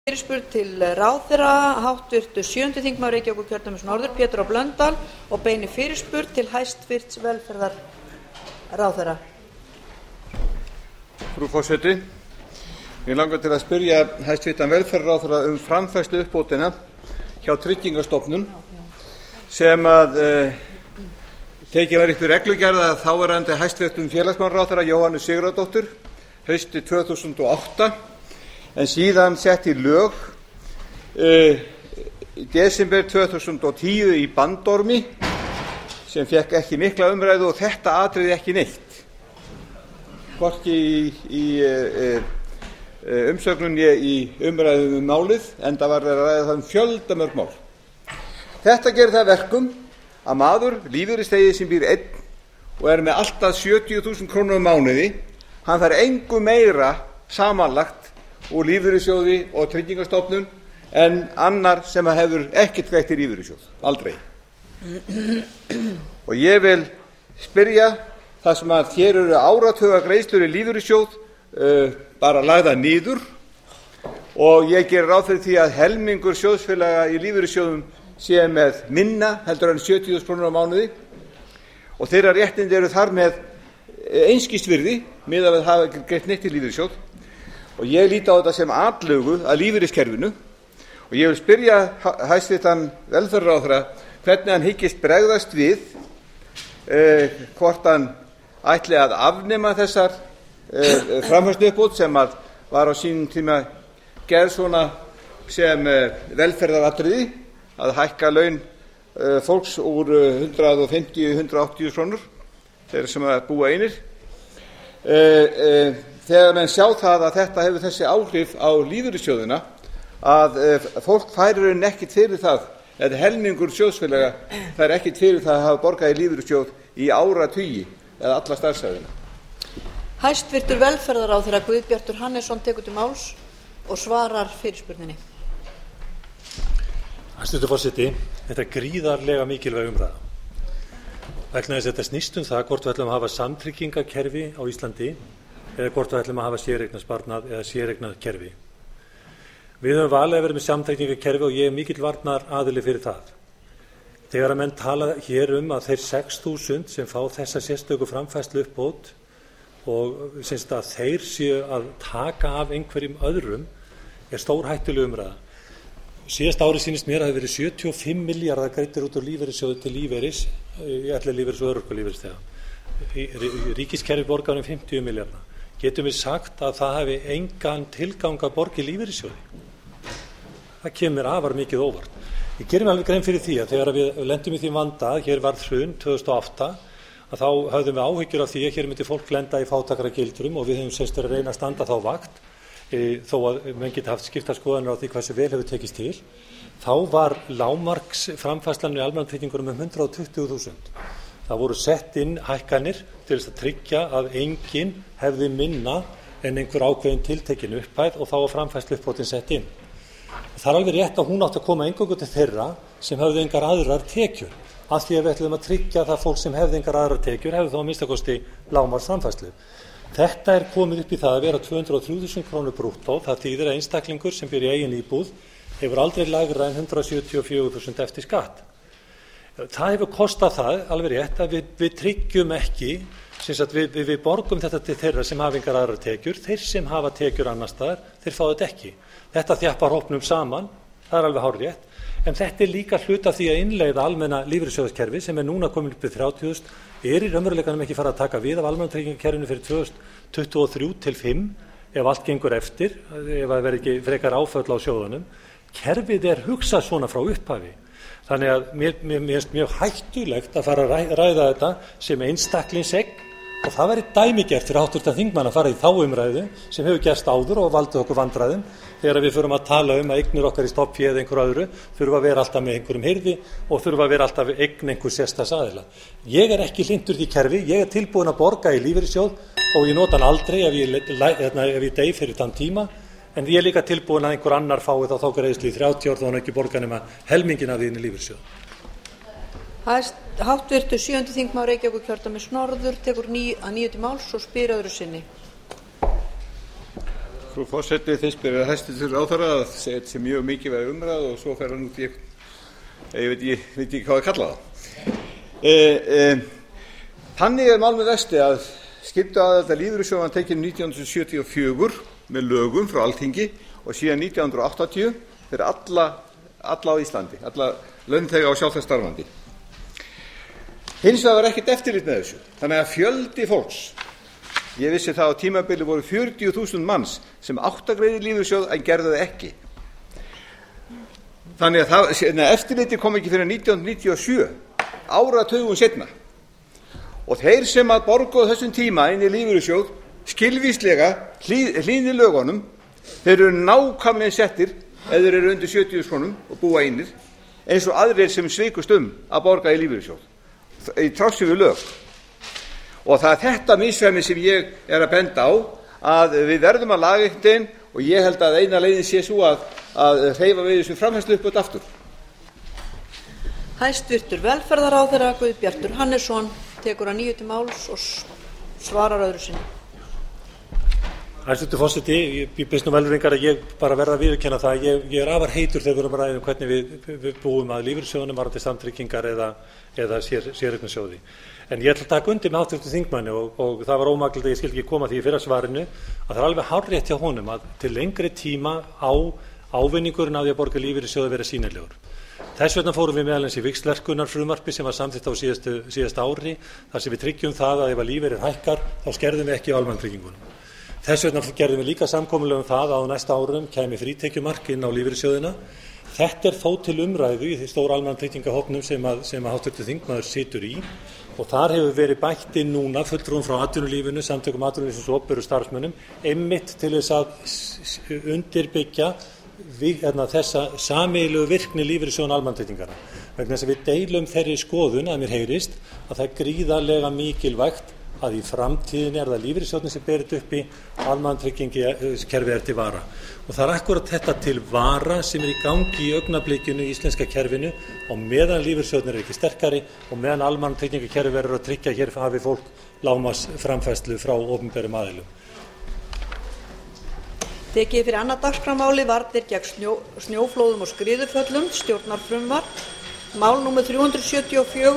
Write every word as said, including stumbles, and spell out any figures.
Fyrirspurn til ráðherra, háttvirtur sjöundi þingmaður Reykjavíkurkjördæmis norður, Pétur H. Blöndal, og beinir fyrirspurn til hæstvirts velferðarráðherra. Frú forseti, mig langar til að spyrja hæstvirtan velferðarráðherra um framfærsluuppbótina hjá Tryggingastofnun sem að uh, tekið var upp í reglugerð af þáverandi hæstvirtum félagsmálaráðherra Jóhönnu Sigurðardóttur haustið tvö þúsund og átta, en síðan sett í lög uh, í desember tvö þúsund og tíu í bandormi sem fékk ekki mikla umræðu og þetta atriði ekki neitt, hvorki í, í uh, uh, umsögnunni í umræðu um málið, enda var verið að ræða það um fjöldamörg mál. Þetta gerir það verkum að maður, lífeyrisþegi sem býr einn og er með allt að sjötíu þúsund krónur á mánuði, hann fær engu meira samanlagt úr lífeyrissjóði og Tryggingastofnun en annar sem hefur ekkert greitt í lífeyrissjóð, aldrei. Og ég vil spyrja, það sem að hér eru áratuga greiðslur í lífeyrissjóð uh, bara lagðar niður, og ég gerir ráð fyrir því að helmingur sjóðsfélaga í lífeyrissjóðum sé með minna heldur en sjötíu þúsund krónur á mánuði, og þeirra réttindi eru þar með einskist virði miðað við að hafa greitt neitt í lífeyrissjóð. Og ég líti á þetta sem atlögu að lífeyriskerfinu, og ég vil spyrja hæstvirtan velferðarráðherra hvernig hann hyggist bregðast við, eh, hvort hann ætli að afnema þessar eh, framfærsluuppbót sem að var á sínum tíma gerð svona sem eh, velferðaratriði, að hækka laun eh, fólks úr hundrað fimmtíu til hundrað áttatíu krónur, þeir sem að búa einir. Eh, eh, þegar menn sjá það að þetta hefur þessi áhrif á lífeyrissjóðina að fólk færir rauninni ekkert fyrir það, eða helmingur sjóðsfélaga fær ekkert fyrir það að hafa borgað í lífeyrissjóð í áratugi eða alla starfsævina. Hæstvirtur velferðarráðherra Guðbjartur Hannesson tekur til máls og svarar fyrirspurninni. Hæstvirtur forseti, þetta er gríðarlega mikilvæg umræða. Vegna þess að þetta snýst um það hvort við ætlum að hafa samtryggingakerfi á Íslandi eða hvort við ætlum að hafa séreignarsparnað eða séreignakerfi. Við höfum valið að vera með samtryggingakerfi og ég er mikill varnar aðili fyrir það. Þegar að menn tala hér um að þeir sex þúsund sem fá þessa sérstöku framfærsluuppbót og semst að þeir séu að taka af einhverjum öðrum er stórhættuleg umræða. Síðasta ári sýnist mér að það hafi verið sjötíu og fimm milljarðar greiddir út úr lífeyrissjóði til lífeyris, ellilífeyris og örorkulífeyrisþega. Ríkiskerfi borgar um fimmtíu milljarða. Getum við sagt að það hafi engan tilgang að borga í lífeyrissjóði? Það kemur afar mikið óvart. Ég gerir mig alveg grein fyrir því að þegar við lendum í því vanda, hér var hrun tvö þúsund og átta, að þá höfðum við áhyggjur af því að hér myndi fólk lenda í fátækragildrum og við höfum semst verið að reyna að standa þá vakt, e, þó að menn geti haft skiptar skoðanir á því hversu vel hefur tekist til. Þá var lágmarks framfærslan í almannatryggingunum um hundrað og tuttugu þúsund. Það voru sett inn hækkanir til þess að tryggja að enginn hefði minna en einhver ákveðin tiltekin upphæð og þá var framfærsluuppbótin sett inn. Það er alveg rétt að hún átti að koma eingöngu til þeirra sem hefði engar aðrar tekjur, af því að við ætlum að tryggja það fólk sem hefði engar aðrar tekjur hefði þá að minnsta kosti lágmarks framfærslu. Þetta er komið upp í það að vera tvö hundruð og þrjú þúsund krónur brúttó. Það þýðir að einstaklingur sem býr í eigin íbúð hefur aldrei lægra en hundrað sjötíu og fjögur þúsund eftir skatt. Það hefur kostað það alveg rétt að við, við tryggjum ekki, að við, við, við borgum þetta til þeirra sem hafa engar aðrar tekjur, þeir sem hafa tekjur annars staðar, þeir fá þetta ekki. Þetta þjappar hópnum saman, það er alveg hárrétt, en þetta er líka hluti af því að innleiða almenna lífeyrissjóðskerfi sem er núna komin upp í þrjátíu þúsund, er í raunveruleikanum ekki fara að taka við af almannatryggingakerfinu fyrir tvö þúsund tuttugu og þrjú til fimm ef allt gengur eftir, ef það verður ekki frekar áföll á sjóðunum. Kerfið er hugsað svona frá upphafi. Þannig að mér, mér, mér finnst mjög hættulegt að fara að ræða, ræða þetta sem einstaklingsegn, og það væri dæmigert fyrir háttvirtan þingmann að fara í þá umræðu sem hefur gerst áður og valdið okkur vandræðum þegar við förum að tala um að eignir okkar í stofnfé eða einhver öðru þurfa að vera alltaf með einhverjum hirði og þurfa að vera alltaf eign einhver sérstaks aðila. Ég er ekki hlynntur því kerfi, ég er tilbúin að borga í lífeyrissjóð og ég nota hann aldrei ef ég, ef ég dey fyrir þann tíma, en ég er líka tilbúin að einhver annar fái þá þá greiðslu í þrjátíu ár þó hann ekki borga nema helminginn af því inn í lífeyrissjóð. Háttvirtur sjöundi þingmaður Reykjavíkurkjördæmis norður tekur ný, að nýju til máls og spyr öðru sinni. frú forseti. Fyrst byrjar hæstvirtur ráðherra að segja þetta sem mjög mikilvæg umræða og svo fer hann út í ég veit ég veit ekki hvað að kalla það. E, e, þannig er mál með vexti að skylduaðild að lífeyrissjóði var tekin nítján hundruð sjötíu og fjögur með lögum frá Alþingi og síðan nítján hundruð áttatíu fyrir alla, alla á Íslandi, alla launþega og sjálfstætt starfandi. Hins vegar var ekkert eftirlit með þessu, þannig að fjöldi fólks, ég vissi það á tímabili voru fjörutíu þúsund manns sem átti að greiða í lífeyrissjóð en gerðu það ekki. Þannig að það, eftirliti kom ekki fyrir nítján hundruð níutíu og sjö, áratugum seinna. Og þeir sem að borguðu þessum tíma inn í lífeyrissjóð skilvíslega hlýðni lögunum, þeir eru nákvæmlega settir ef þeir eru undir sjötíu þúsund krónum og búa einir, eins og aðrir sem svikust um að borga í lífeyrissjóð í trássi við lög. Og það er þetta misræmi sem ég er að benda á, að við verðum að laga einhvern veginn og ég held að eina leiðin sé svo að, að hreyfa við þessu framfærslu upp og aftur. Hæstvirtur velferðarráðherra Guðbjartur Hannesson tekur að nýju til máls og svarar öðru sinni. Hæstvirtur forseti, ég byrst nú velvirðingar að ég bara verða að viðurkenna það. Ég, ég er afar heitur þegar við erum að ræða um hvernig við, við búum að lífeyrissjóðunum varðandi samtryggingar eða, eða sér, séreignarsjóði. En ég ætla að taka undir með háttvirtum þingmanni og, og það var ómaklega að ég skil ekki koma því í fyrra svarinu að það er alveg hárrétt hjá honum að til lengri tíma á ávinningurinn af því að borga lífeyrissjóði vera sýnilegur. Þess vegna fórum við meðal eins í víxlverkunarfrumvarpi sem var samþykkt á síðastu, síðasta ári þar sem við tryggjum það að ef að lífeyrið hækkar þá skerðum við ekki á almannatryggingunum. Þess vegna gerðum við líka samkomulag um það að á næsta árum kæmi frítekjumark inn á lífeyrissjóðina. Þetta er þó til umræðu í því stóra almannatryggingahópnum sem að, sem að háttvirtur þingmaður situr í og þar hefur verið bætt inn núna fulltrúum frá atvinnulífinu, samtökum atvinnulífsins og opinberum starfsmönnum einmitt til þess að undirbyggja við, erna, þessa sameiginlegu virkni lífeyrissjóðanna almannatryggingana. Vegna þess að við deilum þeirri skoðun að mér heyrist að það er gríðarlega mikilvægt að í framtíðinni er það lífeyrissjóðnir sem ber þetta upp í almannatryggingakerfið er til vara. Og það er akkurat þetta til vara sem er í gangi í augnablikinu í íslenska kerfinu og meðan lífeyrissjóðnir er ekki sterkari og meðan almannatryggingakerfið verður að tryggja hér hafi fólk lágmarks framfærslu frá opinberum aðilum. Tekið fyrir annað dagskrármáli varnir gegn snjó, snjóflóðum og skriðuföllum, stjórnarfrumvarp, mál númer þrjú hundruð sjötíu og fjögur